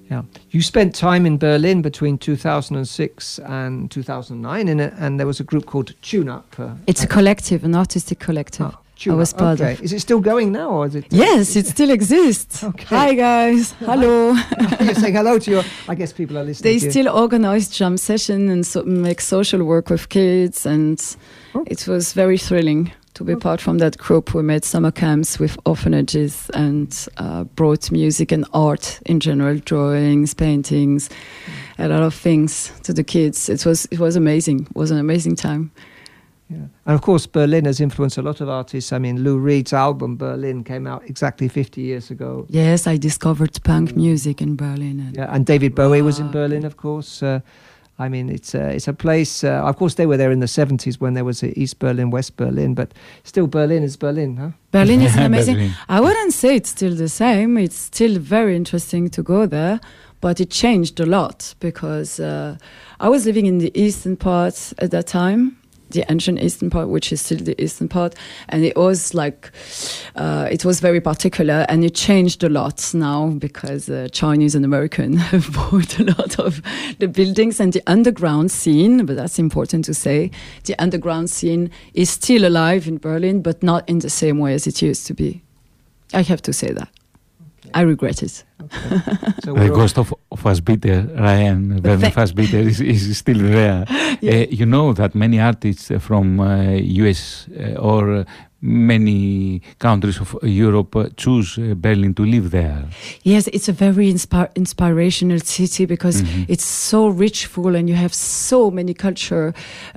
Yeah, you spent time in Berlin between 2006 and 2009, and there was a group called Tune Up. It's a collective, an artistic collective. I was part of. Is it still going now, or is it? Yes, it still exists. Okay. Hi guys, hello. You're saying hello to your. I guess people are listening. They still organize jam session and make social work with kids, and it was very thrilling to be part from that group. We made summer camps with orphanages and brought music and art in general, drawings, paintings, a lot of things to the kids. It was amazing. It was an amazing time. Yeah. And of course, Berlin has influenced a lot of artists. I mean, Lou Reed's album Berlin came out exactly 50 years ago. Yes, I discovered punk music in Berlin. And David Bowie was in Berlin, of course. I mean, it's a place. Of course, they were there in the 70s when there was East Berlin, West Berlin, but still Berlin is Berlin, huh? Berlin is amazing. Berlin. I wouldn't say it's still the same. It's still very interesting to go there, but it changed a lot because I was living in the eastern part at that time, the ancient eastern part, which is still the eastern part, and it was like it was very particular, and it changed a lot now because Chinese and American have bought a lot of the buildings, and the underground scene, but that's important to say, the underground scene is still alive in Berlin, but not in the same way as it used to be. I have to say that. I regret it. Okay. So the ghost of Fassbitter, Ryan Werner Fassbitter, is still there. Yeah. You know that many artists from US or many countries of Europe choose Berlin to live there. Yes, it's a very inspirational city because it's so richful, and you have so many cultural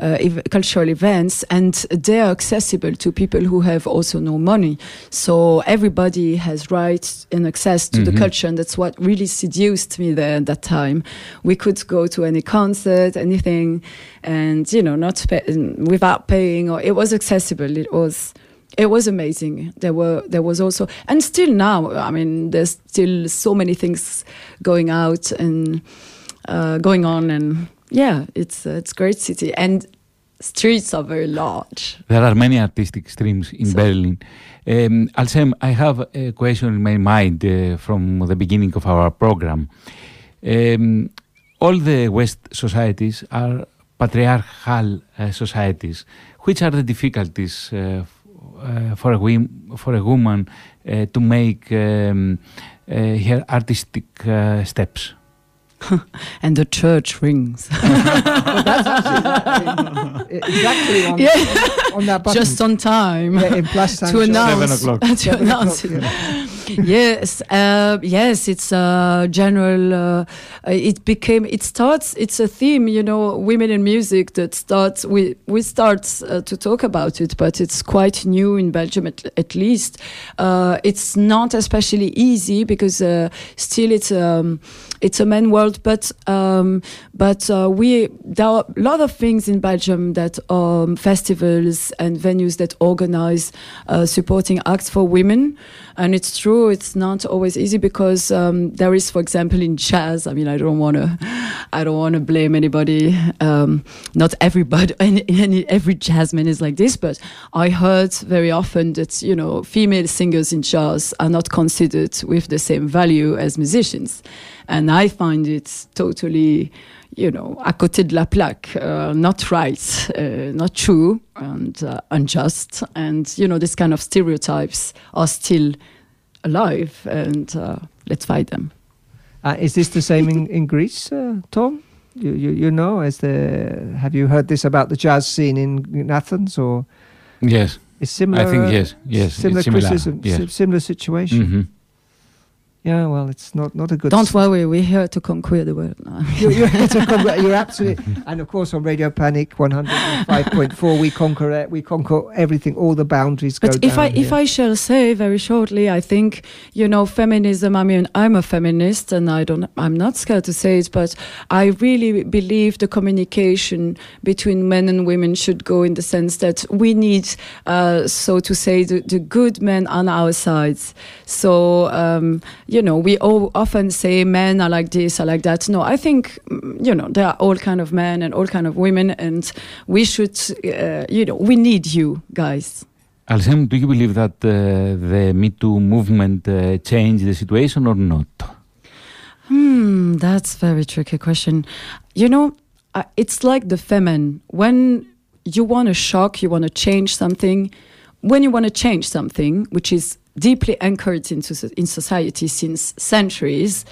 events, and they are accessible to people who have also no money. So everybody has rights and access to the culture, and that's what really seduced me there at that time. We could go to any concert, anything, and not without paying, or it was accessible. It was amazing. There was also, and still now, I mean, there's still so many things going out and going on, and yeah, it's a great city, and streets are very large. There are many artistic streams in Berlin. Alcem, I have a question in my mind from the beginning of our program. All the West societies are patriarchal societies. Which are the difficulties for a woman to make her artistic steps? And the church rings. Well, that's actually exactly on that button. Just on time. Yeah, in plus to announce. 7 o'clock. To announce it. Yes, it's a general. It's a theme, women in music that starts. We start to talk about it, but it's quite new in Belgium at least. It's not especially easy because still it's a man world, but there are a lot of things in Belgium that festivals and venues that organize supporting acts for women. And it's true, it's not always easy because there is, for example, in jazz. I mean, I don't want to blame anybody. Not everybody, every jazzman is like this. But I heard very often that female singers in jazz are not considered with the same value as musicians, and I find it totally, à côté de la plaque, not right, not true, and unjust. And, this kind of stereotypes are still alive, and let's fight them. Is this the same in Greece, Tom? Have you heard this about the jazz scene in Athens, or? Yes. It's similar. I think yes. Similar criticism, yes. Similar situation. Yeah, well, it's not a good... Don't worry, we're here to conquer the world. You're here to conquer, you're absolutely... And of course, on Radio Panic 105.4, we conquer everything, all the boundaries go down. But if I shall say very shortly, I think, feminism, I mean, I'm a feminist, and I'm not scared to say it, but I really believe the communication between men and women should go in the sense that we need, so to say, the good men on our sides. So... we all often say men are like this, are like that. No, I think, there are all kind of men and all kind of women, and we should, we need you guys. Alcem, do you believe that the Me Too movement changed the situation or not? That's a very tricky question. You know, it's like the feminine. When you want to shock, you want to change something. When you want to change something, which is deeply anchored in society since centuries,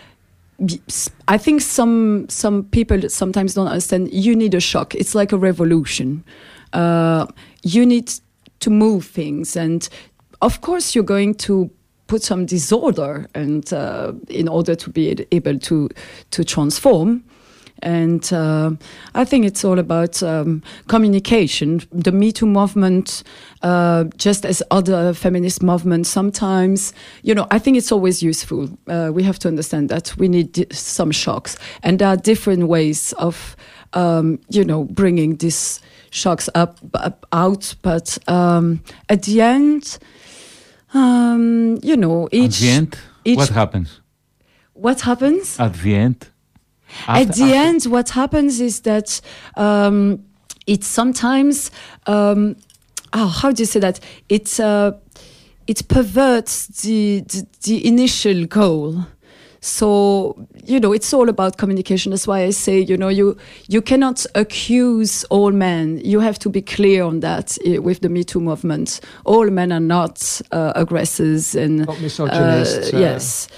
I think some people sometimes don't understand. You need a shock. It's like a revolution. You need to move things, and of course, you're going to put some disorder, and in order to be able to transform. And I think it's all about communication. The Me Too movement, just as other feminist movements, sometimes, I think it's always useful. We have to understand that we need some shocks. And there are different ways of, bringing these shocks out. But at the end, what happens? What happens? At the end? At the end, what happens is that it sometimes, how do you say that? It perverts the initial goal. So, it's all about communication. That's why I say, you cannot accuse all men. You have to be clear on that with the Me Too movement. All men are not aggressors and not misogynists. Yes.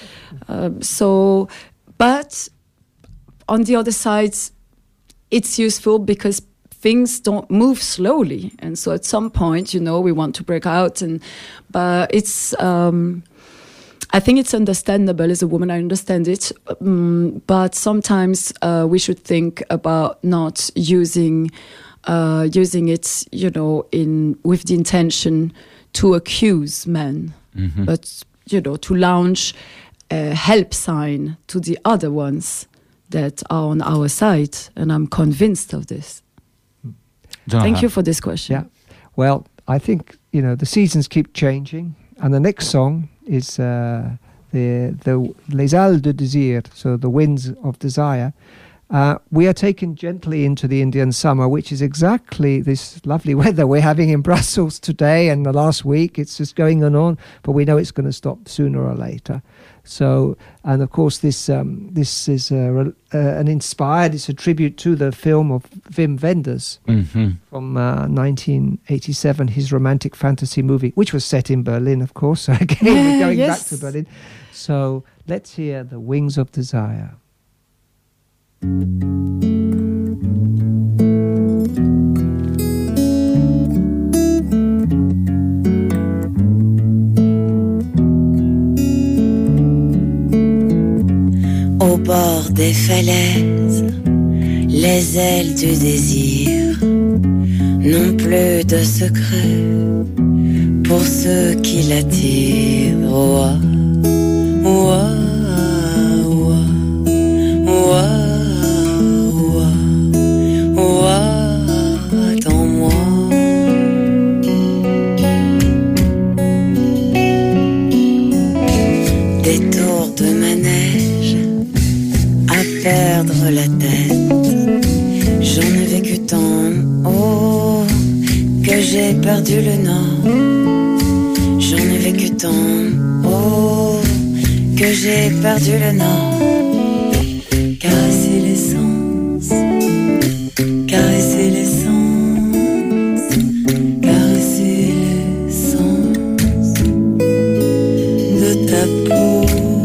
But on the other side, it's useful because things don't move slowly, and so at some point, we want to break out. But it's, I think it's understandable as a woman. I understand it, but sometimes we should think about not using it, with the intention to accuse men, but to launch a help sign to the other ones that are on our side, and I'm convinced of this. Thank you for this question. Yeah, well, I think the seasons keep changing, and the next song is the Les Ailes de Désir, so the Winds of Desire. We are taken gently into the Indian summer, which is exactly this lovely weather we're having in Brussels today and the last week. It's just going on, but we know it's going to stop sooner or later. So, and of course, this is it's a tribute to the film of Wim Wenders from 1987, his romantic fantasy movie, which was set in Berlin, of course. So again, we're going back to Berlin. So let's hear The Wings of Desire. Au bord des falaises, les ailes du désir n'ont plus de secret pour ceux qui l'attirent. Ouah, ouah, ouah, ouah, ouah, attends-moi. Détour de manège, à perdre la tête. J'en ai vécu tant, oh, que j'ai perdu le nord. J'en ai vécu tant, oh, que j'ai perdu le nord. Caresser l'essence, caresser l'essence, caresser l'essence de ta peau.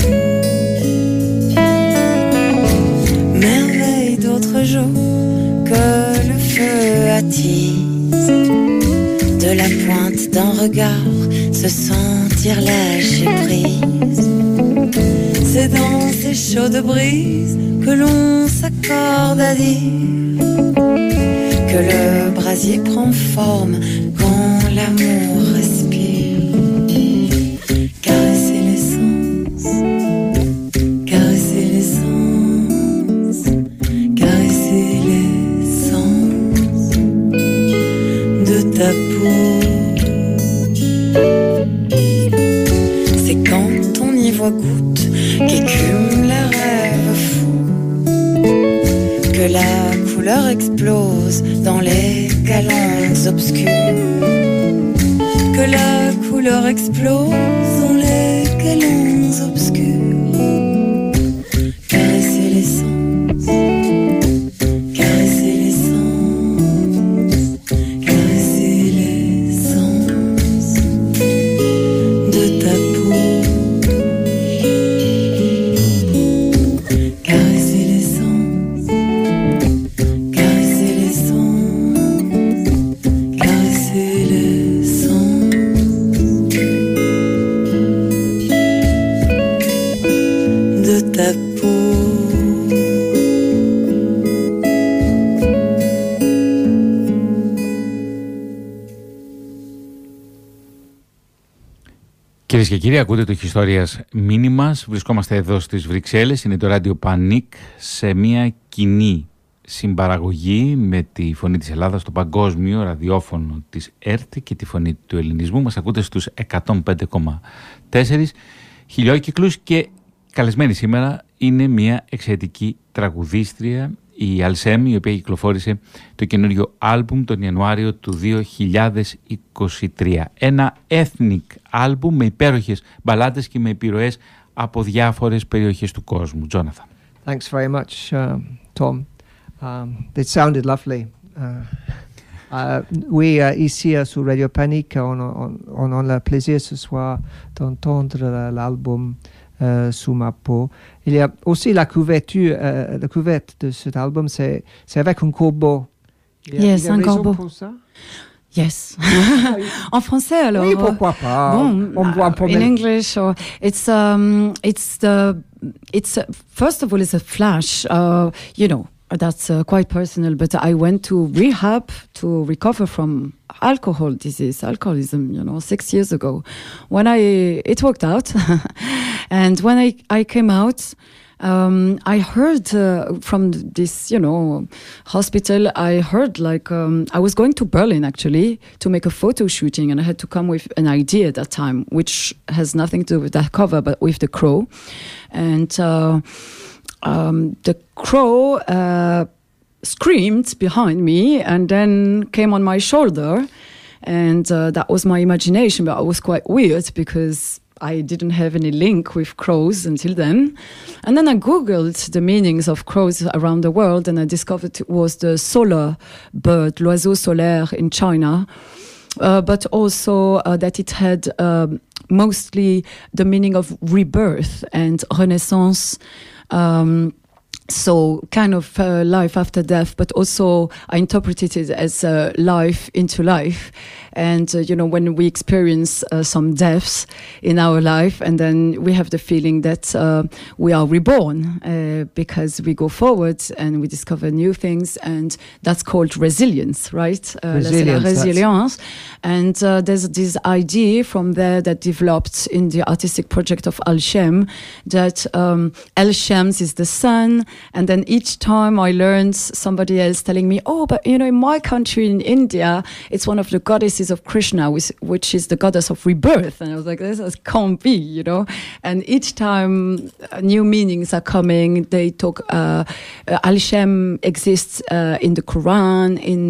Merveille d'autres jours que le feu attise, de la pointe d'un regard se sentir lâcher prise. C'est dans ces chaudes brises que l'on s'accorde à dire que le brasier prend forme quand l'amour respire. Caresser l'essence, caresser l'essence, caresser l'essence de ta peau. C'est quand on y voit goutte qu'écume les rêves fous, que la couleur explose dans les calanques obscures, que la couleur explose dans les calanques obscures. Caresser Κυρίες και κύριοι, ακούτε το Ιστορίας Μήνυμας. Βρισκόμαστε εδώ στις Βρυξέλλες. Είναι το ράδιο Πανίκ σε μια κοινή συμπαραγωγή με τη Φωνή της Ελλάδας, το παγκόσμιο ραδιόφωνο της ΕΡΤ και τη Φωνή του Ελληνισμού. Μας ακούτε στους 105,4 χιλιόκυκλους και καλεσμένη σήμερα είναι μια εξαιρετική τραγουδίστρια, η Αλσέμ, η οποία κυκλοφόρησε το καινούριο άλμπουμ τον Ιανουάριο του 2023. Ένα ethnic άλμπουμ με υπέροχες μπαλάντες και με επιρροές από διάφορες περιοχές του κόσμου. Τζόναθαν. Thanks very much, Tom. It sounded lovely. Oui, ici sur Radio Panique, on a le plaisir ce soir d'entendre l'album Sous ma peau. Il y a aussi la couverte de cet album, c'est avec un corbeau. Yes, un corbeau. Pour ça? Yes. En français alors. Oui, pourquoi pas. Bon, in English, it's first of all, it's a flash. That's quite personal, but I went to rehab to recover from alcoholism, 6 years ago. It worked out. And when I came out, I heard from this, hospital, I heard I was going to Berlin actually to make a photo shooting, and I had to come with an idea at that time, which has nothing to do with that cover, but with the crow. And the crow screamed behind me and then came on my shoulder, and that was my imagination, but it was quite weird because I didn't have any link with crows until then. And then I googled the meanings of crows around the world, and I discovered it was the solar bird, l'oiseau solaire in China, but also that it had mostly the meaning of rebirth and renaissance. So kind of life after death, but also I interpreted it as life into life. And, when we experience some deaths in our life, and then we have the feeling that we are reborn because we go forward and we discover new things, and that's called resilience, right? Resilience. And there's this idea from there that developed in the artistic project of Alshem, that El-Shams is the sun, and then each time I learned somebody else telling me, but in my country, in India, it's one of the goddesses of Krishna, which is the goddess of rebirth. And I was like, this can't be, And each time new meanings are coming. They talk, Al-Shem exists in the Quran,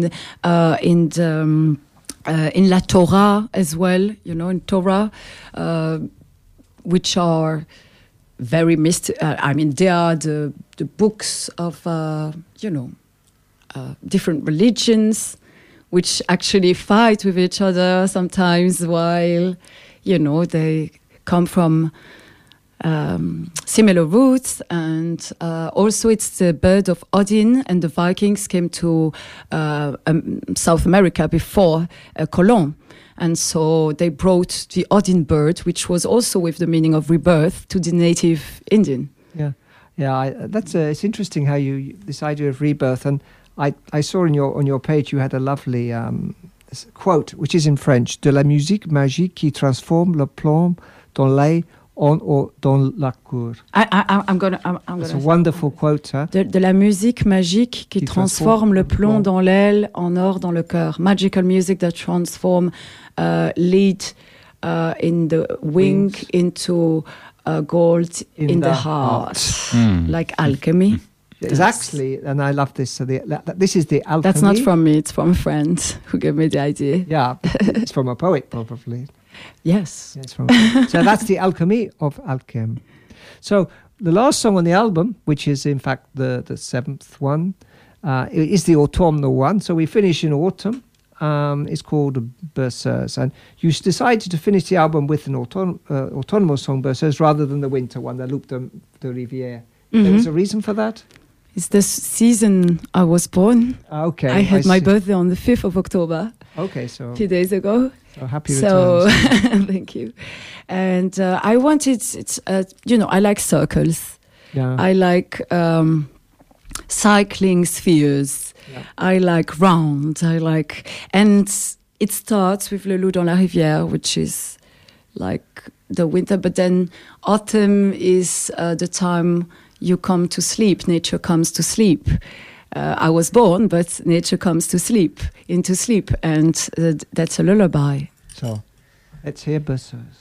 in La Torah as well, in Torah, which are very they are the books of, different religions, which actually fight with each other sometimes, while, they come from similar roots. And also it's the bird of Odin, and the Vikings came to South America before Colon. And so they brought the Odin bird, which was also with the meaning of rebirth, to the native Indian. Yeah. It's interesting how this idea of rebirth, and I saw on your page you had a lovely quote, which is in French: de la musique magique qui transforme le plomb dans l'aile dans la cour. It's a wonderful quote, huh? De la musique magique qui transforme le plomb dans l'aile en or dans le cœur. Magical music that transform lead in the wing into gold in the heart. Like alchemy. Exactly, and I love this. So this is the alchemy. That's not from me, it's from a friend who gave me the idea. Yeah, it's from a poet, probably. Yes. So that's the alchemy of Alchem. So the last song on the album, which is in fact the seventh one, is the autumnal one. So we finish in autumn. It's called Berceuse, and you decided to finish the album with an autonomous song, Berceuse, rather than the winter one, the Loup de Rivière. There was a reason for that? It's the season I was born. Okay. I had my birthday on the 5th of October. Okay, so a few days ago. So happy returns. Thank you. And I wanted, I like circles. Yeah. I like cycling spheres. Yeah. I like round. And it starts with Le Loup dans la Rivière, which is like the winter, but then autumn is the time you come to sleep. Nature comes to sleep. I was born, but nature comes to sleep, into sleep, and that's a lullaby. So, let's hear Berceuse.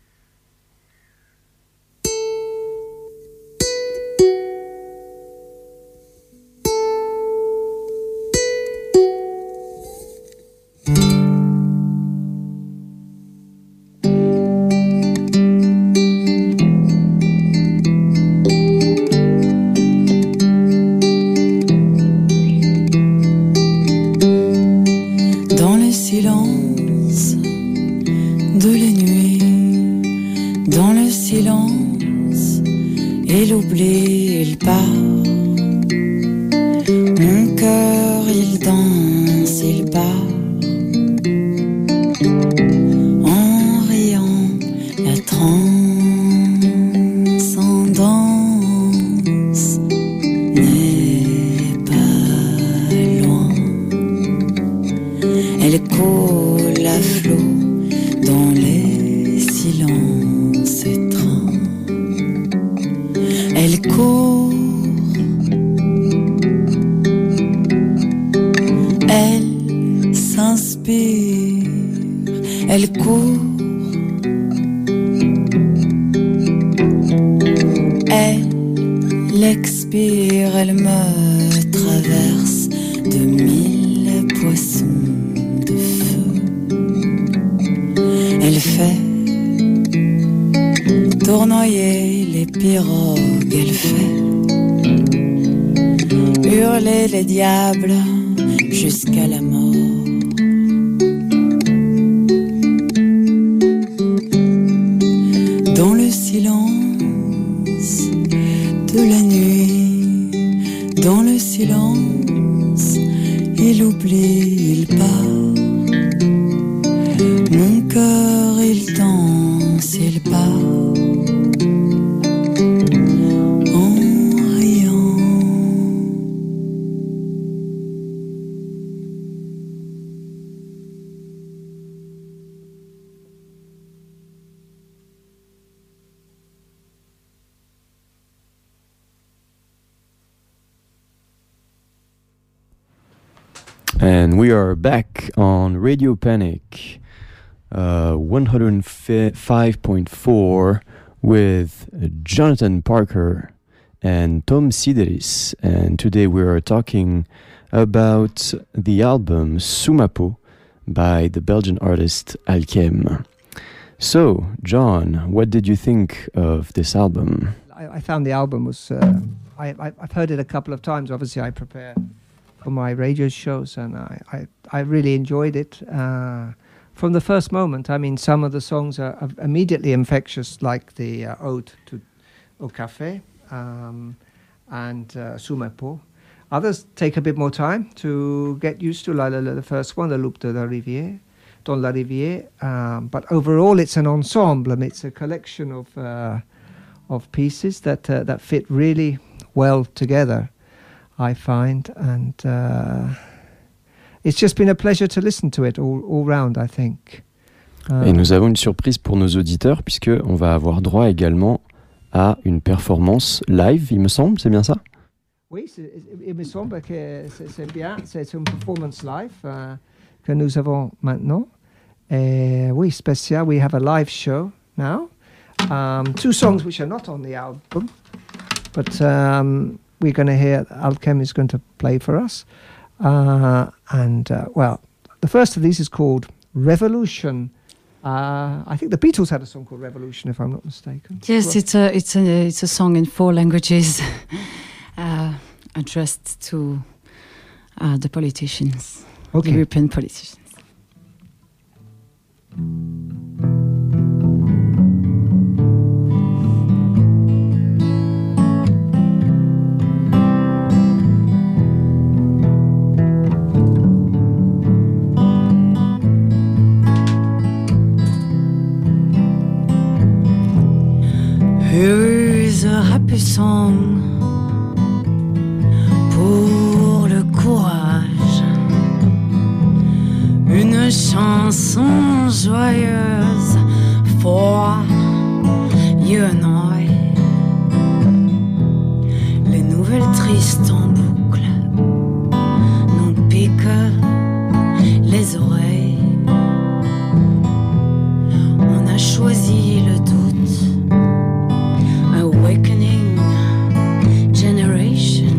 Jusqu'à la mort. Dans le silence de la nuit, dans le silence, il oublie, il part. Mon cœur, il danse, il part. And we are back on Radio Panic 105.4 with Jonathan Parker and Tom Sideris. And today we are talking about the album Sumapo by the Belgian artist Alkem. So, John, what did you think of this album? I found the album was... I've heard it a couple of times. Obviously, I prepare for my radio shows, and I really enjoyed it from the first moment. I mean, some of the songs are immediately infectious, like the Ode au Café and Sumapo. Others take a bit more time to get used to, like the first one, Le Loup dans la Rivière. But overall, it's an ensemble. I mean, it's a collection of pieces that fit really well together, I find, and it's just been a pleasure to listen to it all round, I think. Et nous avons une surprise pour nos auditeurs, puisque on va avoir droit également à une performance live, il me semble, c'est bien ça? Oui, il me semble que c'est bien, c'est une performance live que nous avons maintenant. Et oui, spécial, we have a live show now. Two songs which are not on the album, but we're going to hear, Alkem is going to play for us. Well, the first of these is called Revolution. I think the Beatles had a song called Revolution, if I'm not mistaken. Yes, it's a song in 4 languages addressed to the politicians, okay. European politicians. Here is a happy song joyeuse for you and I. Les nouvelles tristes en boucle nous piquent les oreilles. On a choisi le doute, awakening generation.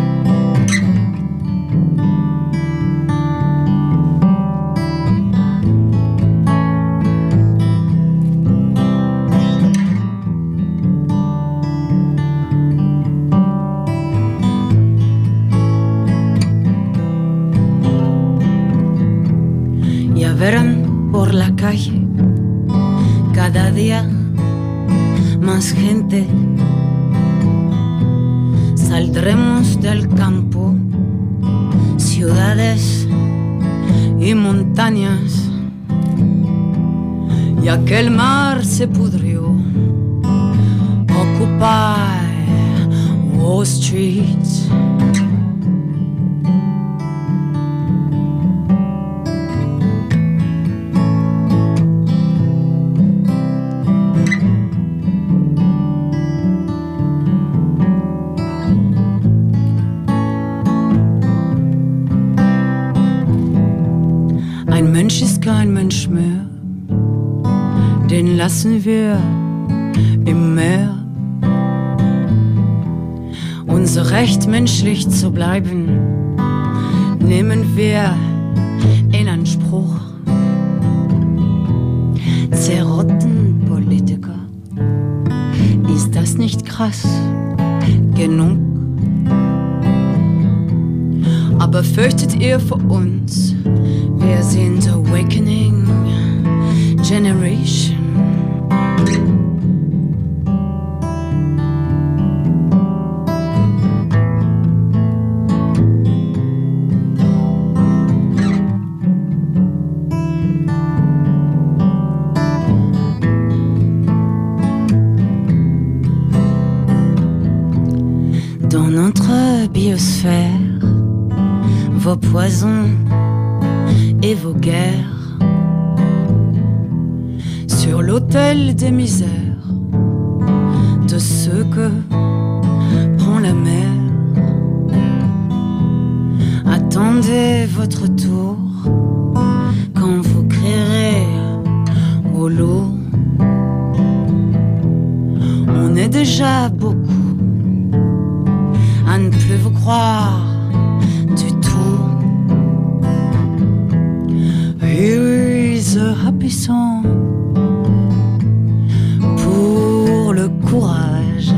Ya verán por la calle cada día más gente. Saldremos del campo, ciudades y montañas. Ya que el mar se pudrió, Occupy Wall Street. Ein Mensch ist kein Mensch mehr, den lassen wir im Meer. Unser Recht, menschlich zu bleiben, nehmen wir in Anspruch. Zerrotten Politiker, ist das nicht krass genug? Aber fürchtet ihr vor uns? Wir sind Awakening Generation. Dans notre biosphère, vos poisons et vos guerres, sur l'autel des misères de ceux que prend la mer. Attendez votre tour quand vous crierez au loup. On est déjà beaucoup à ne plus vous croire du tout. Here is a happy song pour le courage,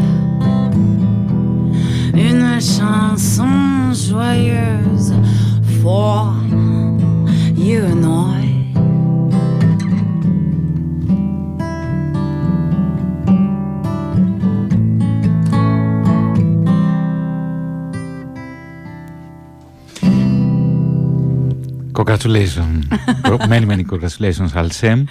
une chanson joyeuse for you and I. Congratulations, many congratulations, Alcem.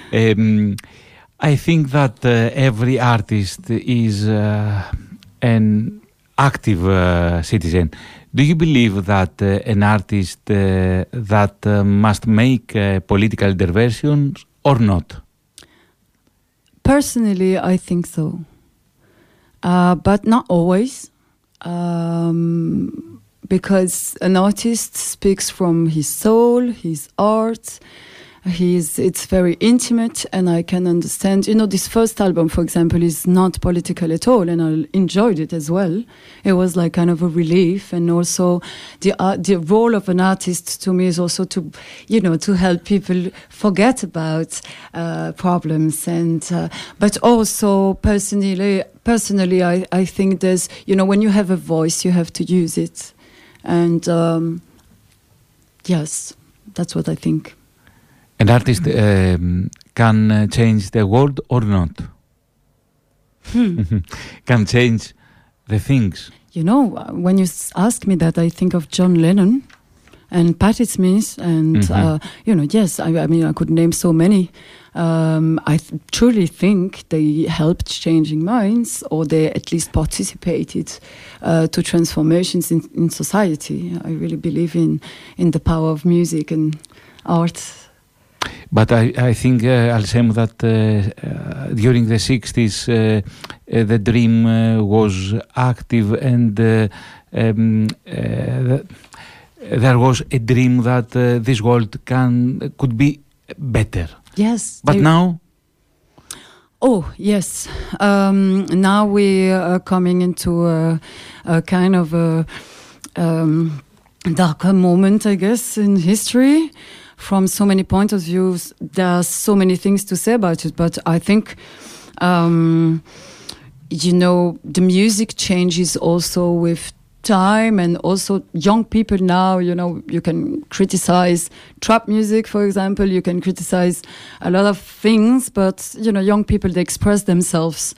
I think that every artist is an active citizen. Do you believe that an artist that must make political interventions or not? Personally, I think so, but not always. Because an artist speaks from his soul, his art. It's very intimate, and I can understand. You know, this first album, for example, is not political at all, and I enjoyed it as well. It was like kind of a relief, and also the role of an artist to me is also to, you know, to help people forget about problems, and but also personally, I think there's, you know, when you have a voice, you have to use it. And yes, that's what I think. An artist can change the world or not? Can change the things? You know, when you ask me that, I think of John Lennon and Patti Smith, and you know, yes, I mean, I could name so many. I truly think they helped changing minds, or they at least participated to transformations in society. I really believe in the power of music and art. But I think, Alsem, that during the 60s the dream was active, and there was a dream that this world could be better. Yes. But now? Oh, yes. Now we are coming into a kind of a darker moment, I guess, in history. From so many points of view, there are so many things to say about it. But I think, the music changes also with time, and also young people now, you can criticize trap music, for example, you can criticize a lot of things, but young people, they express themselves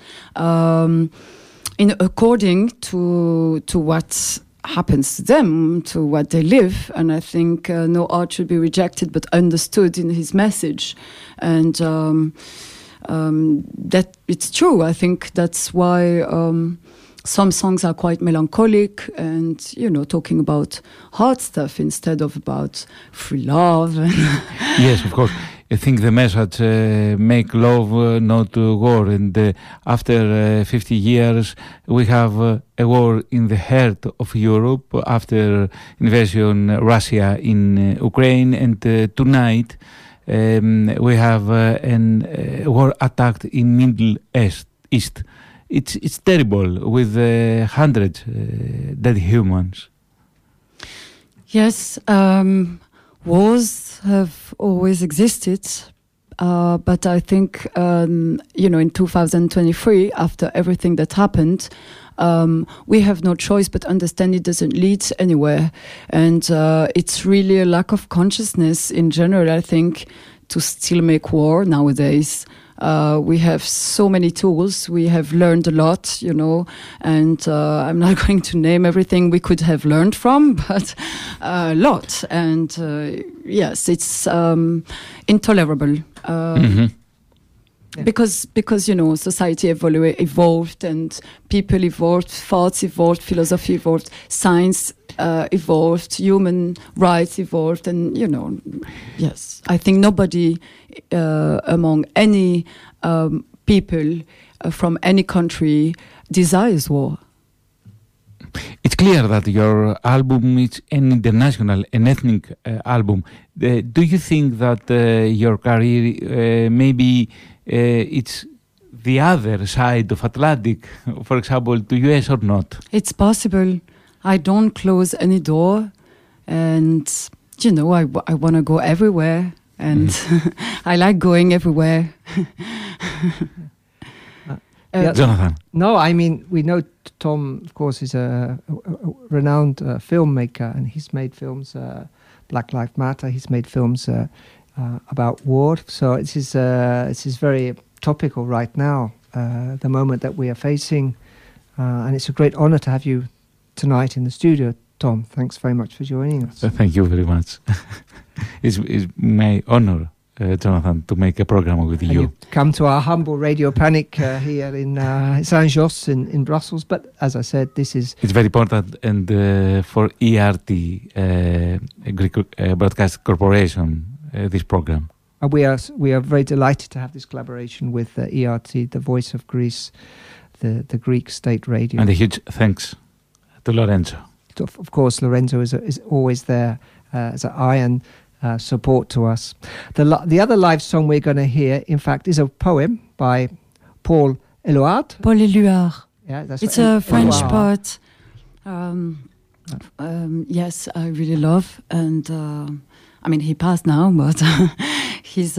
according to what happens to them, to what they live. And I think no art should be rejected but understood in his message, and that it's true. I think that's why some songs are quite melancholic and, talking about hard stuff instead of about free love. Yes, of course. I think the message, make love, not war. And after 50 years, we have a war in the heart of Europe after invasion Russia in Ukraine. And tonight, we have a war attack in Middle East. It's terrible, with hundreds dead humans. Yes, wars have always existed, but I think in 2023, after everything that happened, we have no choice but understand it doesn't lead anywhere, and it's really a lack of consciousness in general, I think, to still make war nowadays. We have so many tools. We have learned a lot, and I'm not going to name everything we could have learned from, but a lot. And yes, it's intolerable. Because society evolved, and people evolved, thoughts evolved, philosophy evolved, science evolved, human rights evolved, and yes, I think nobody among any people from any country desires war. It's clear that your album is an international, an ethnic album. Do you think that your career maybe it's the other side of Atlantic, for example, to US or not? It's possible. I don't close any door, and I want to go everywhere, and I like going everywhere. Jonathan? No, I mean, we know Tom, of course, is a renowned filmmaker, and he's made films, Black Lives Matter. He's made films about war, so it is very topical right now, the moment that we are facing, and it's a great honor to have you tonight in the studio, Tom. Thanks very much for joining us. Thank you very much. It's my honor, Jonathan, to make a program with you. Come to our humble Radio Panic here in Saint-Josse in Brussels, but as I said, it's very important, and for ERT, Greek Broadcast Corporation, this program. We are very delighted to have this collaboration with ERT, the Voice of Greece, the Greek state radio. And a huge thanks to Lorenzo. Of course, Lorenzo is always there as an iron support to us. The other live song we're going to hear, in fact, is a poem by Paul Éluard. Paul Éluard. Yeah, it's a French poet. Yes, I really love, and I mean, he passed now, but he's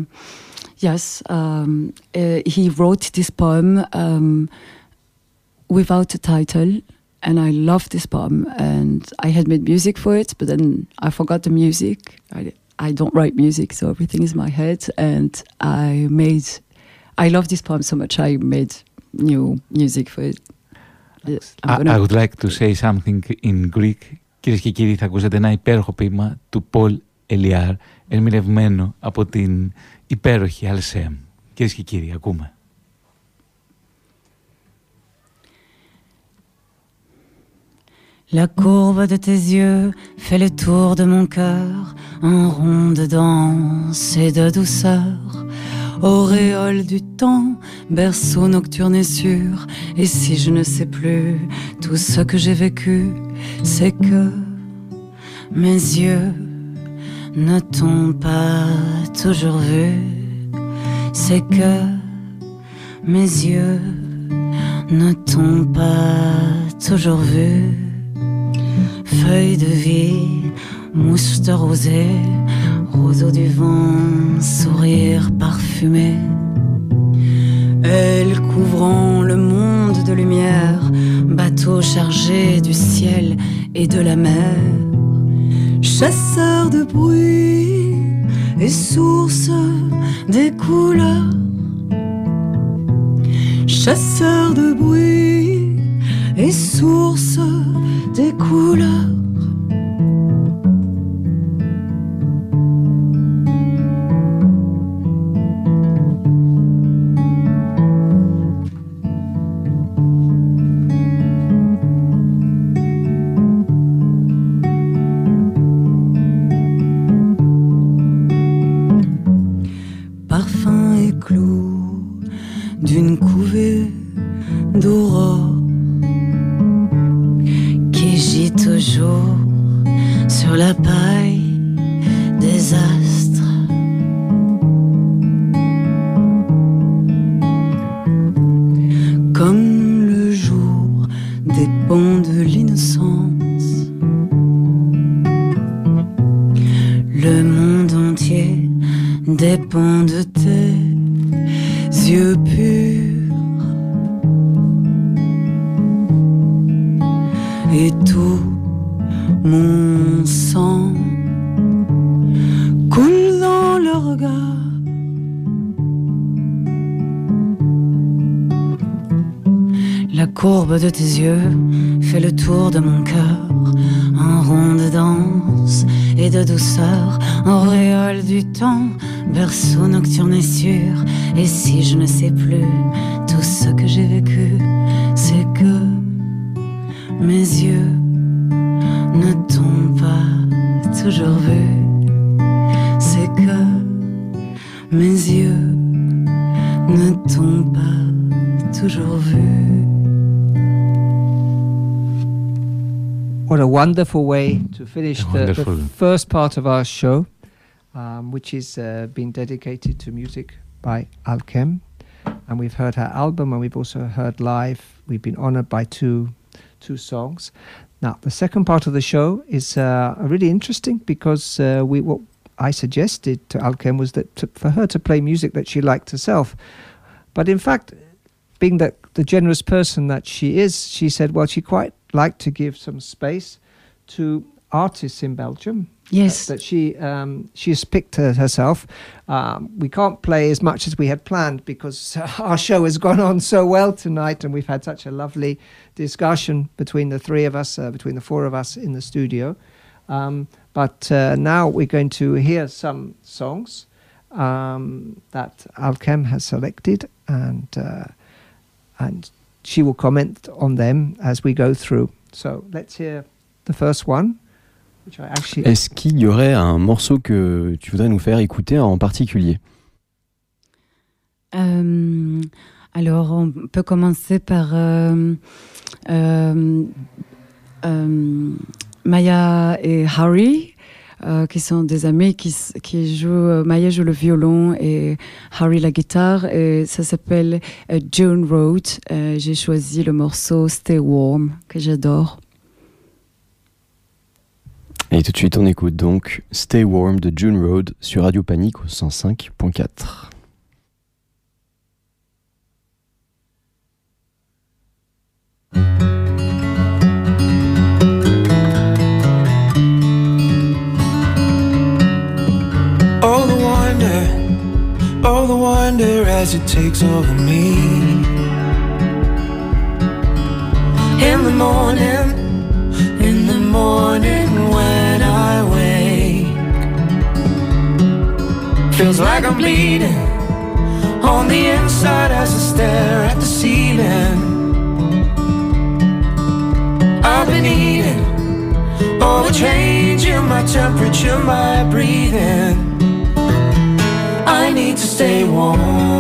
he wrote this poem without a title. And I love this poem, and I had made music for it, but then I forgot the music. I don't write music, so everything is in my head. And I love this poem so much, I made new music for it. I would like to say something in Greek. Κυρίες και κύριοι, θα ακούσετε ένα υπέροχο ποίημα του Paul Éluard, ερμηνευμένο από την υπέροχη Alsem. Κυρίες και κύριοι, ακούμε. La courbe de tes yeux fait le tour de mon cœur, un rond de danse et de douceur. Auréole du temps, berceau nocturne et sûr. Et si je ne sais plus tout ce que j'ai vécu, c'est que mes yeux ne t'ont pas toujours vu. C'est que mes yeux ne t'ont pas toujours vu. Feuilles de vie, mousse de rosée, roseau du vent, sourire parfumé. Elle couvrant le monde de lumière, bateau chargé du ciel et de la mer. Chasseur de bruit et source des couleurs. Chasseur de bruit et source des couleurs. Parfum et clou d'une couvée d'aurore qui gît toujours sur la paille des astres. Comme le jour dépend de l'innocence, le monde entier dépend de tes yeux purs. Et tout mon sang coule dans le regard. La courbe de tes yeux fait le tour de mon cœur, un rond de danse et de douceur, auréole du temps, berceau nocturne et sûr. Et si je ne sais plus tout ce que j'ai vécu, c'est que mes yeux ne t'ont pas toujours vu. C'est que mes yeux ne t'ont pas toujours vu. What a wonderful way to finish the first part of our show, which is being dedicated to music by Alkem. And we've heard her album, and we've also heard live. We've been honored by two songs. Now, the second part of the show is really interesting because what I suggested to Alkem was that for her to play music that she liked herself. But in fact, being the generous person that she is, she said, well, she quite liked to give some space to artists in Belgium. Yes. That she has picked herself. We can't play as much as we had planned because our show has gone on so well tonight, and we've had such a lovely discussion between the three of us, between the four of us in the studio. But now we're going to hear some songs that Alkem has selected, and she will comment on them as we go through. So let's hear the first one. Est-ce qu'il y aurait un morceau que tu voudrais nous faire écouter en particulier? Alors, on peut commencer par Maya et Harry, qui sont des amis qui jouent. Maya joue le violon et Harry la guitare, et ça s'appelle June Road. J'ai choisi le morceau Stay Warm, que j'adore. Et tout de suite, on écoute donc Stay Warm de June Road sur Radio Panique au 105.4. Oh, the wonder as it takes over me. In the morning when I wake, feels like I'm bleeding on the inside as I stare at the ceiling. I've been eating Oh, a change in my temperature, my breathing. I need to stay warm.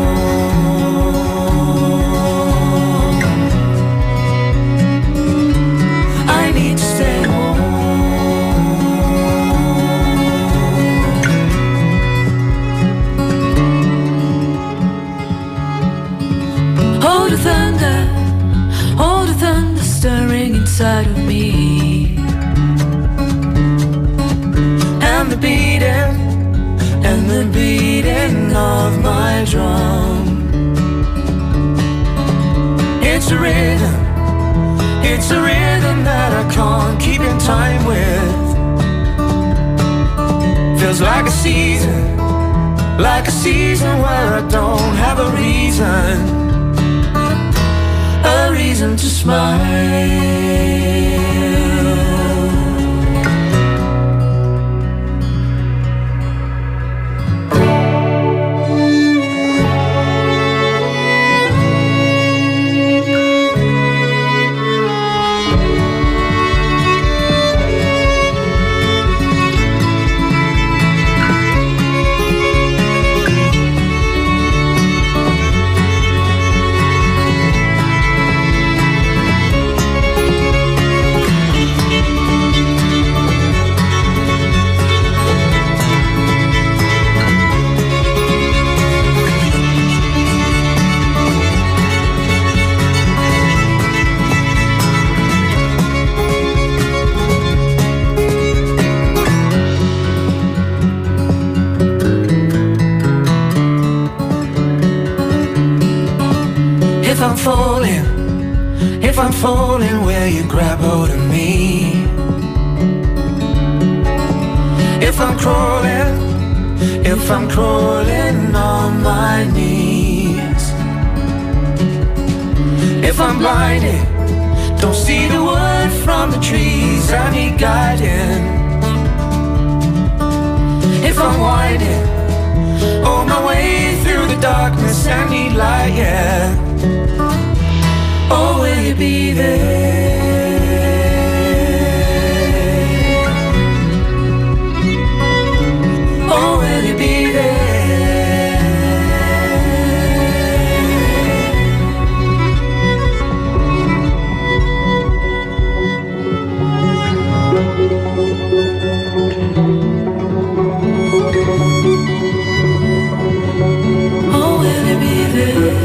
I need to stay warm. Oh, the thunder stirring inside of me, and the beating of my drum. It's a rhythm that I can't keep in time with. Feels like a season where I don't have a reason to smile. If I'm falling, will you grab hold of me? If I'm crawling on my knees. If I'm blinded, don't see the wood from the trees, I need guiding. If I'm winding on my way through the darkness, I need light, yeah. Oh, will you be there? Oh, will you be there? Oh, will you be there?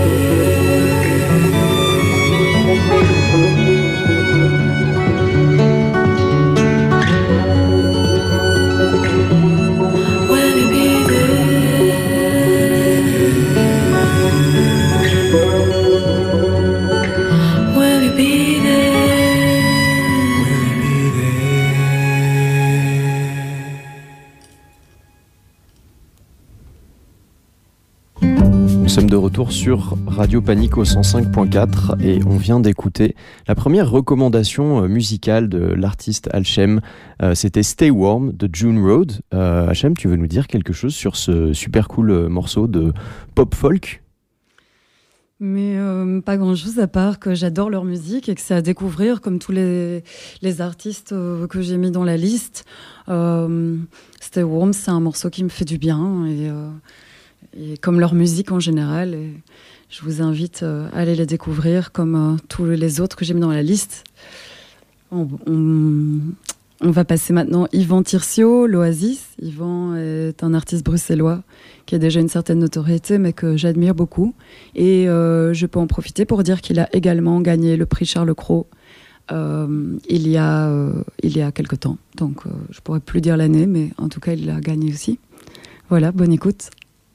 Nous sommes de retour sur Radio Panico 105.4 et on vient d'écouter la première recommandation musicale de l'artiste Alchem. C'était Stay Warm de June Road. Alchem, tu veux nous dire quelque chose sur ce super cool morceau de pop folk ? Mais pas grand-chose à part que j'adore leur musique et que c'est à découvrir comme tous les artistes que j'ai mis dans la liste. Stay Warm, c'est un morceau qui me fait du bien et comme leur musique en général. Et je vous invite à aller les découvrir comme tous les autres que j'ai mis dans la liste. On va passer maintenant Yvan Tircio, l'Oasis. Yvan est un artiste bruxellois qui a déjà une certaine notoriété, mais que j'admire beaucoup. Et je peux en profiter pour dire qu'il a également gagné le prix Charles Cros il y a quelque temps. Donc je pourrais plus dire l'année, mais en tout cas il l'a gagné aussi. Voilà, bonne écoute.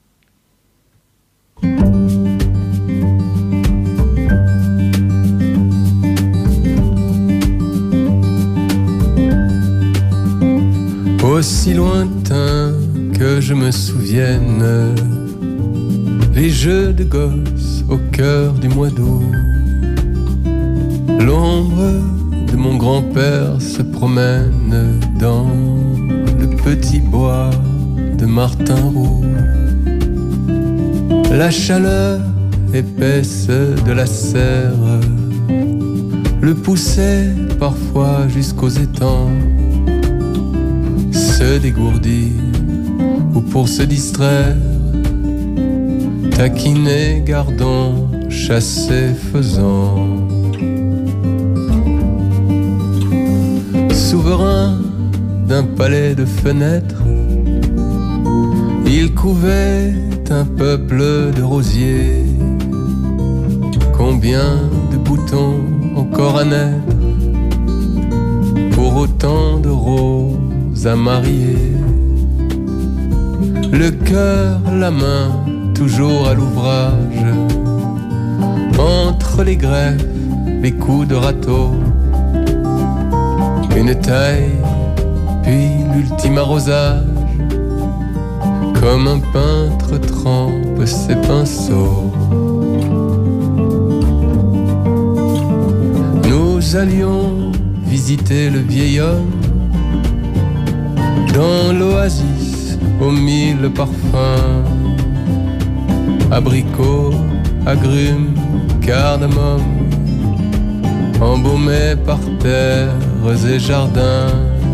Aussi lointain que je me souvienne, les jeux de gosses au cœur du mois d'août. L'ombre de mon grand-père se promène dans le petit bois de Martin-Roux. La chaleur épaisse de la serre, le poussait parfois jusqu'aux étangs, se dégourdir ou pour se distraire, taquiner, gardant, chasser, faisant. Souverain d'un palais de fenêtres, il couvait un peuple de rosiers. Combien de boutons encore à naître pour autant de roses à marier. Le cœur, la main, toujours à l'ouvrage, entre les greffes, les coups de râteau, une taille, puis l'ultime arrosage, comme un peintre trempe ses pinceaux. Nous allions visiter le vieil homme dans l'oasis aux 1000 parfums, abricots, agrumes, cardamome, embaumés par terres et jardins.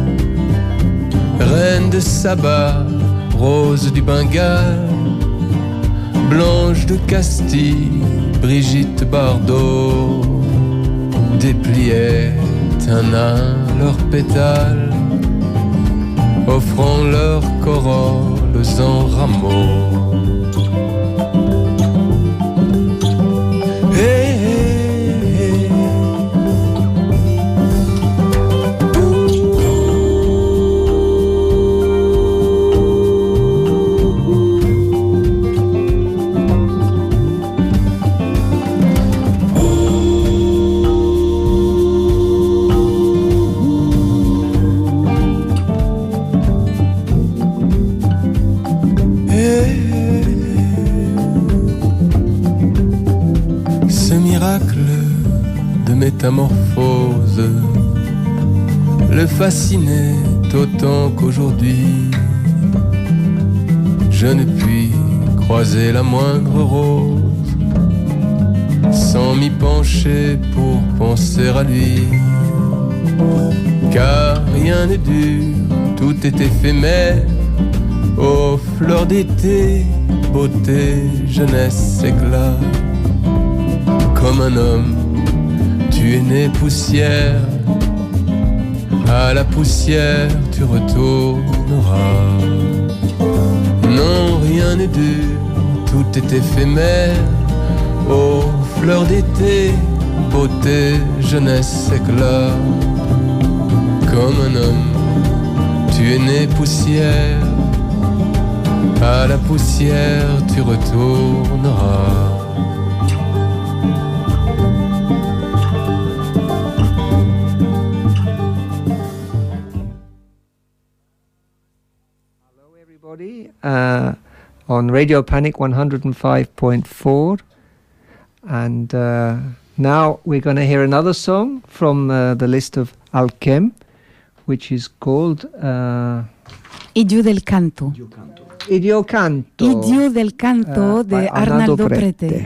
Reine de Saba, rose du Bengale, Blanche de Castille, Brigitte Bardot, dépliaient un à un leurs pétales, offrant leurs corolles en rameaux. Hey, hey, hey. Métamorphose le fascinait autant qu'aujourd'hui je ne puis croiser la moindre rose sans m'y pencher pour penser à lui, car rien n'est dur, tout est éphémère. Ô fleurs d'été, beauté, jeunesse, éclat, comme un homme tu es né poussière, à la poussière tu retourneras. Non, rien n'est dur, tout est éphémère. Ô fleurs d'été, beauté, jeunesse, éclat, comme un homme, tu es né poussière, à la poussière tu retourneras. On Radio Panic 105.4, and now we're going to hear another song from the list of Alkem, which is called Idiot del canto. Idiot canto. Idiot del canto de Arnaldo Prete.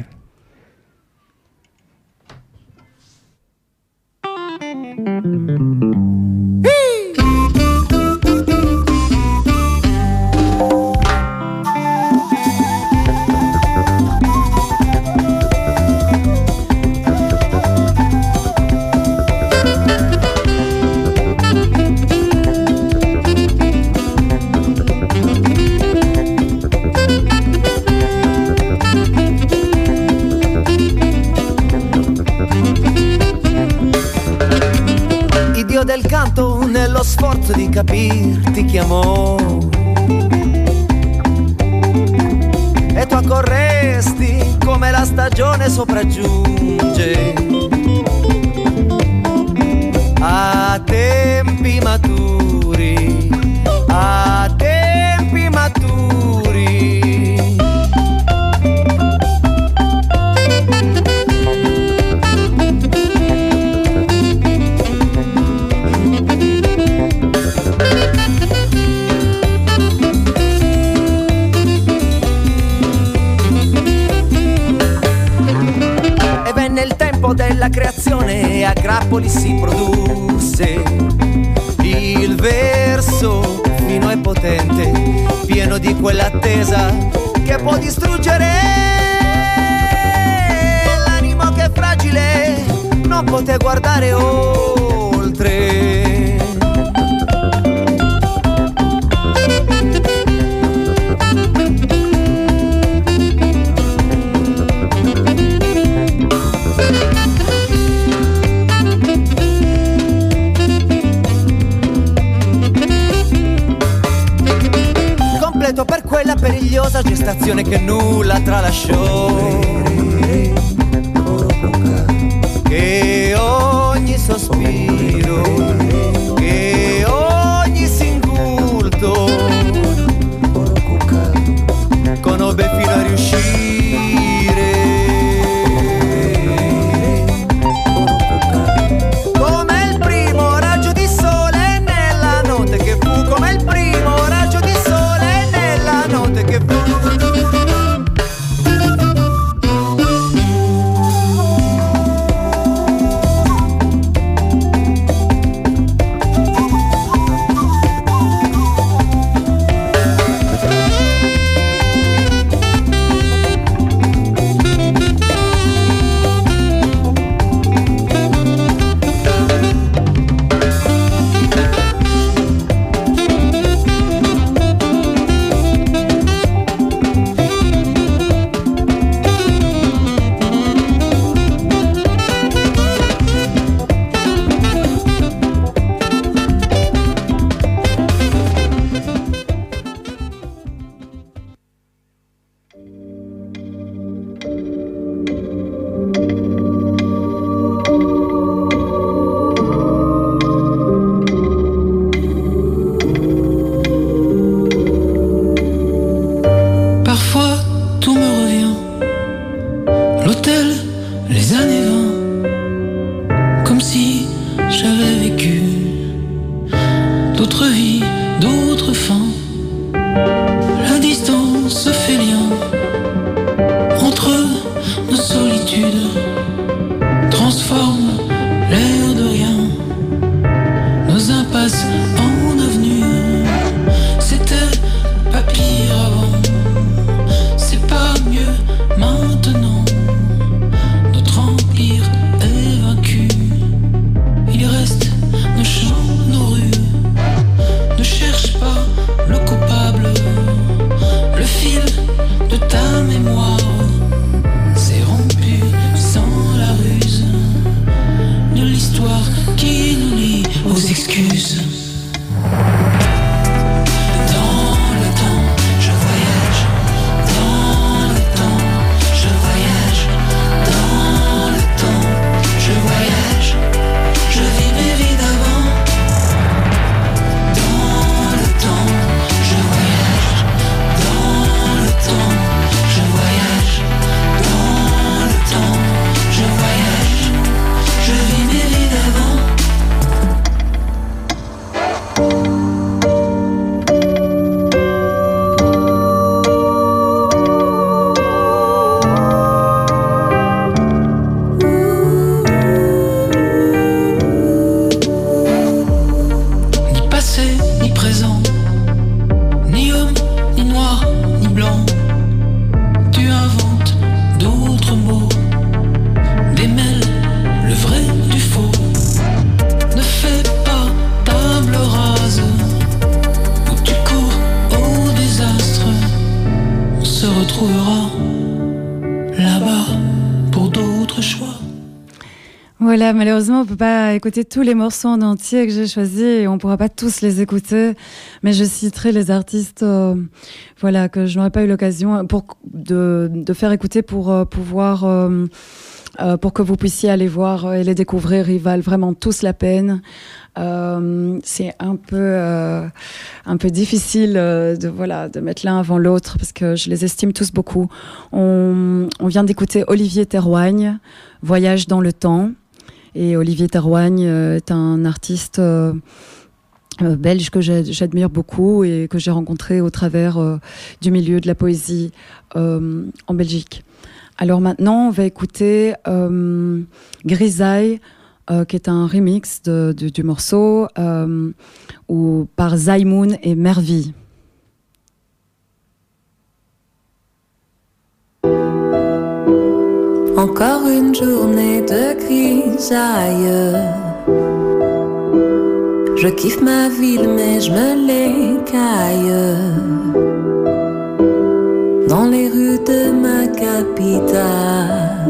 Del canto nello sforzo di capirti chiamò e tu accorresti come la stagione sopraggiunge a tempi maturi, a tempi maturi. della creazione a grappoli di quell'attesa che può distruggere l'animo che è fragile, non poter guardare oltre. Per quella perigliosa gestazione che nulla tralasciò, che ogni sospiro, che ogni singulto conobbe fino a riuscire. Come il primo raggio di sole nella notte che fu, come il primo raggio di sole nella notte che fu. Voilà, malheureusement, on ne peut pas écouter tous les morceaux en entier que j'ai choisis et on ne pourra pas tous les écouter. Mais je citerai les artistes voilà, que je n'aurais pas eu l'occasion de faire écouter pour pouvoir... pour que vous puissiez aller voir et les découvrir. Ils valent vraiment tous la peine. C'est un peu difficile de mettre l'un avant l'autre parce que je les estime tous beaucoup. On vient d'écouter Olivier Théroigne, Voyage dans le temps. Et Olivier Théroigne est un artiste belge que j'admire beaucoup et que j'ai rencontré au travers du milieu de la poésie en Belgique. Alors maintenant, on va écouter Grisaille, qui est un remix du morceau par Zaimoun et Mervi. Encore une journée de grisaille. Je kiffe ma ville mais je me l'écaille. Dans les rues de ma capitale,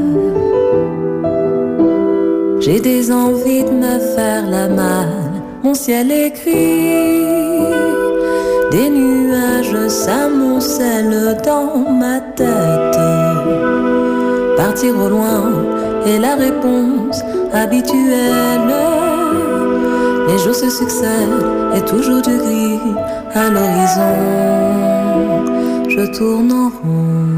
j'ai des envies de me faire la malle. Mon ciel est gris, des nuages s'amoncellent dans ma tête. Partir au loin est la réponse habituelle. Les jours se succèdent et toujours du gris à l'horizon. Je tourne en rond.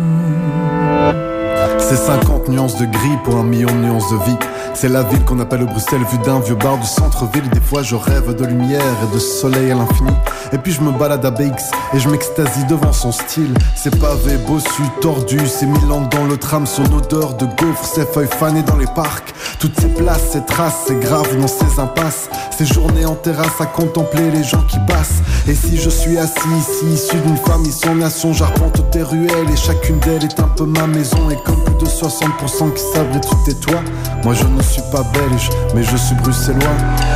C'est 50 nuances de gris pour 1 million de nuances de vie. C'est la ville qu'on appelle Bruxelles, vue d'un vieux bar du centre-ville. Des fois je rêve de lumière et de soleil à l'infini. Et puis je me balade à BX et je m'extasie devant son style. C'est pavé, bossu, tordu, c'est 1000 ans dans le tram. Son odeur de gaufres, ses feuilles fanées dans les parcs. Toutes ces places, ces traces, ces graves dans ces impasses. Ces journées en terrasse à contempler les gens qui passent. Et si je suis assis ici, issu d'une famille sans nation, j'arpente tes ruelles et chacune d'elles est un peu ma maison. Et comme plus de 60% qui savent les tout et toi, moi je ne suis pas belge, mais je suis bruxellois.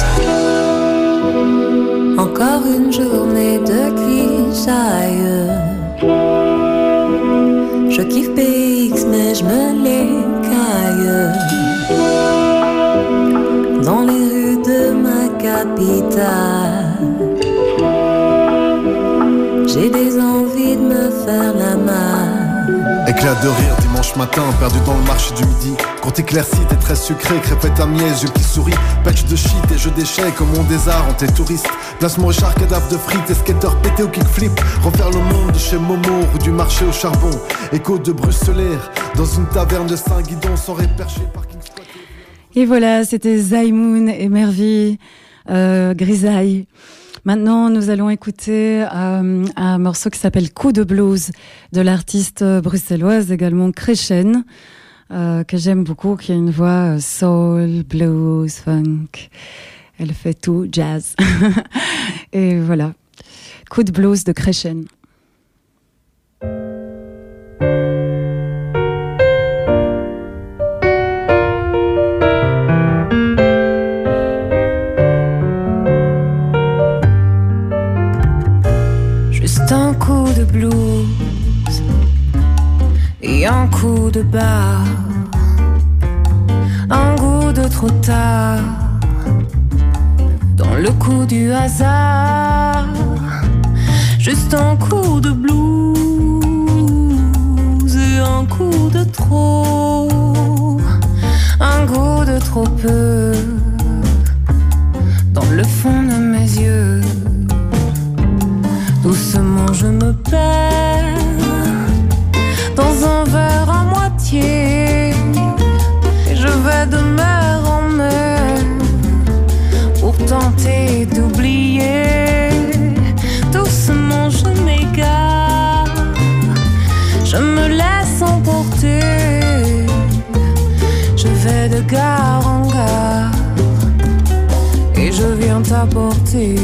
Encore une journée de grisaille. Je kiffe PX mais je me l'écaille. Dans les rues de ma capitale, j'ai des envies de me faire la malle. Éclat de rire dimanche matin, perdu dans le marché du midi. Quand éclairci, t'es très sucré, crêpette à miel, yeux qui sourient. Patch de shit et jeux d'échecs au monde des arts, on t'est touriste. Placement Richard, cadavre de frites, et skater pété au kickflip. Refaire le monde de chez Momo, rue du marché au charbon. Écho de Bruxelaire, dans une taverne de Saint-Guidon, sans perché, parking squat. Et voilà, c'était Zaimoun et Mervi, Grisaille. Maintenant, nous allons écouter un morceau qui s'appelle Coup de blues de l'artiste bruxelloise également Krechen, que j'aime beaucoup, qui a une voix soul, blues, funk. Elle fait tout, jazz. Et voilà, Coup de blues de Krechen. Un coup de blues et un coup de barre, un goût de trop tard dans le coup du hasard. Juste un coup de blues et un coup de trop, un goût de trop peu dans le fond de mes yeux. Doucement je me perds dans un verre à moitié et je vais de mer en mer pour tenter d'oublier. Doucement je m'égare, je me laisse emporter, je vais de gare en gare et je viens t'apporter.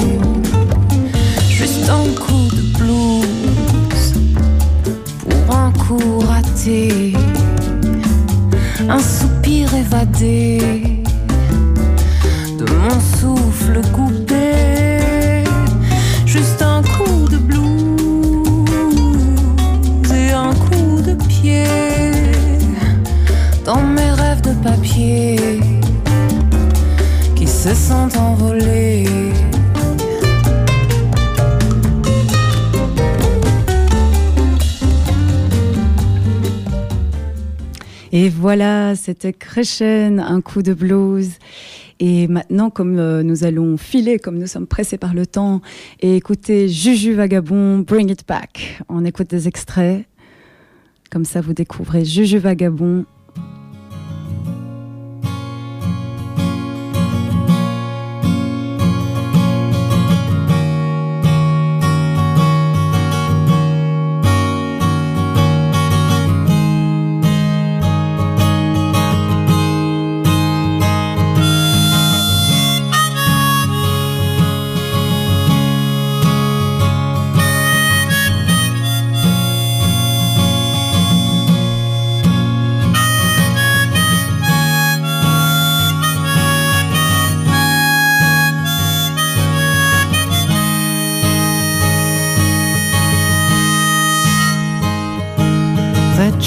Juste un coup de blues pour un coup raté, un soupir évadé de mon souffle coupé. Juste un coup de blues et un coup de pied dans mes rêves de papier qui se sentent envolés. Et voilà, c'était Krechen, un coup de blues. Et maintenant, comme nous allons filer, comme nous sommes pressés par le temps, et écouter Juju Vagabond, Bring It Back. On écoute des extraits. Comme ça, vous découvrez Juju Vagabond.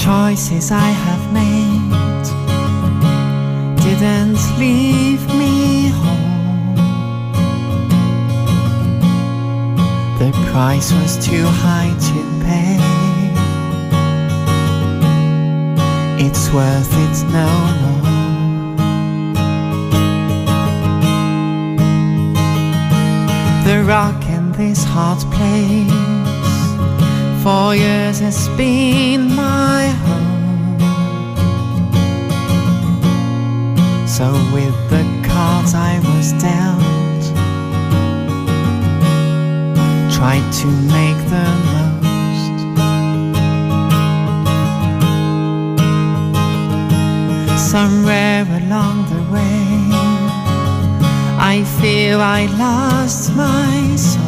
choices I have made didn't leave me home. The price was too high to pay. It's worth it no more. The rock in this hard place 4 years has been my home. So with the cards I was dealt, tried to make the most. Somewhere along the way I feel I lost my soul.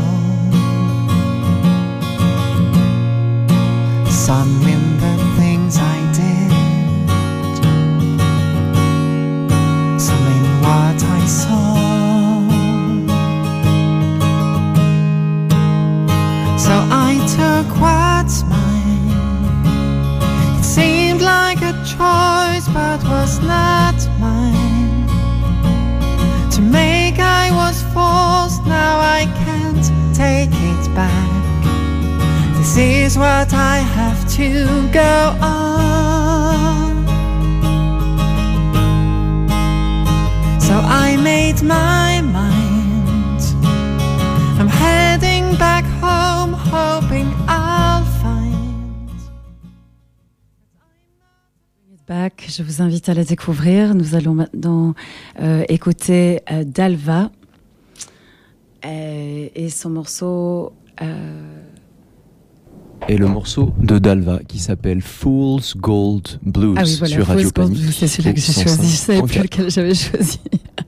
Some in the things I did, some in what I saw. So I took what's mine. It seemed like a choice but was not mine. To make I was forced, now I can't take it back. This is what I have to go on. So I made my mind. I'm heading back home, hoping I'll find. Back, je vous invite à la découvrir. Nous allons maintenant écouter Dalva et son morceau. Et le morceau de Dalva qui s'appelle Fool's Gold Blues sur Radio Panique. C'est celui-là que j'ai choisi. Je ne savais plus lequel j'avais choisi.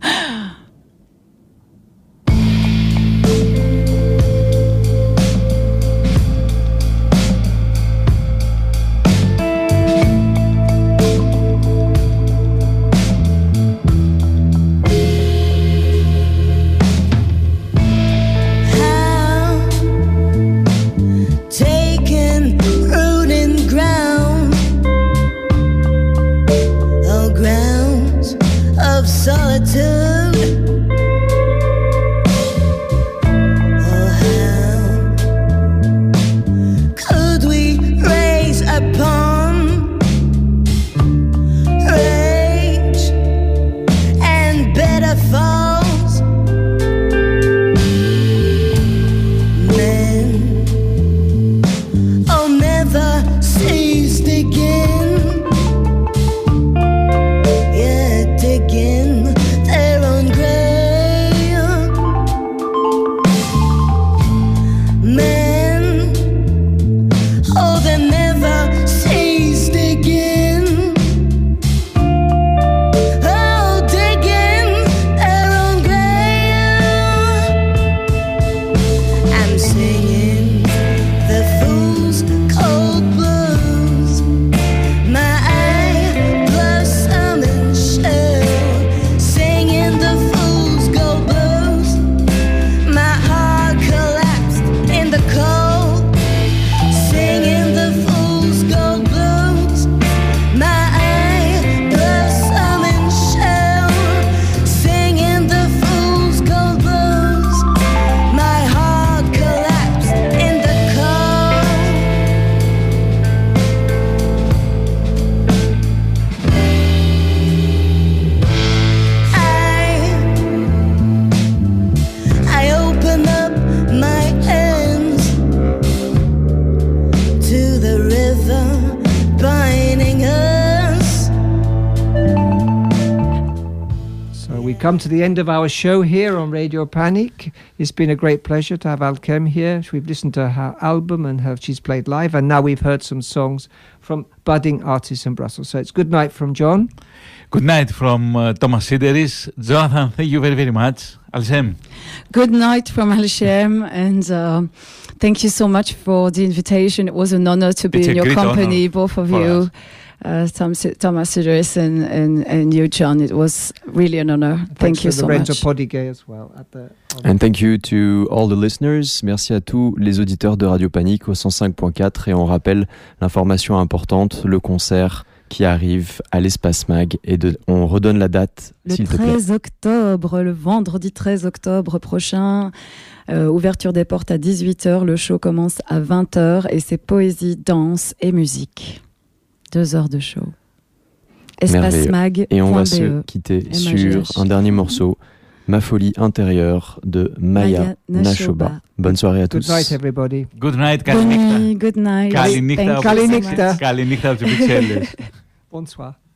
Come to the end of our show here on Radio Panic. It's been a great pleasure to have Alkem here. We've listened to her album and she's played live, and now we've heard some songs from budding artists in Brussels. So it's good night from John. Good night from Thomas Sideris. Jonathan, thank you very, very much. Alshem. Good night from Alshem, and thank you so much for the invitation. It was an honor to be in your company, both of you. Thomas Sideris and you, John. It was really an honor. Thank you so much. As well And thank you to all the listeners. Merci à tous les auditeurs de Radio Panique au 105.4 et on rappelle l'information importante, le concert qui arrive à l'Espace Mag et on redonne la date s'il te plaît. Le 13 octobre, le vendredi 13 octobre prochain. Ouverture des portes à 18h, le show commence à 20h et c'est poésie, danse et musique. 2 heures de show. Espace Mag. Et on va se quitter sur un dernier morceau, Ma folie intérieure de Maya Nashoba. Bonne soirée à tous. Good night everybody. Good night, Kali Nikta. Good night. Kali Nikta. Kali Nikta. Bonsoir.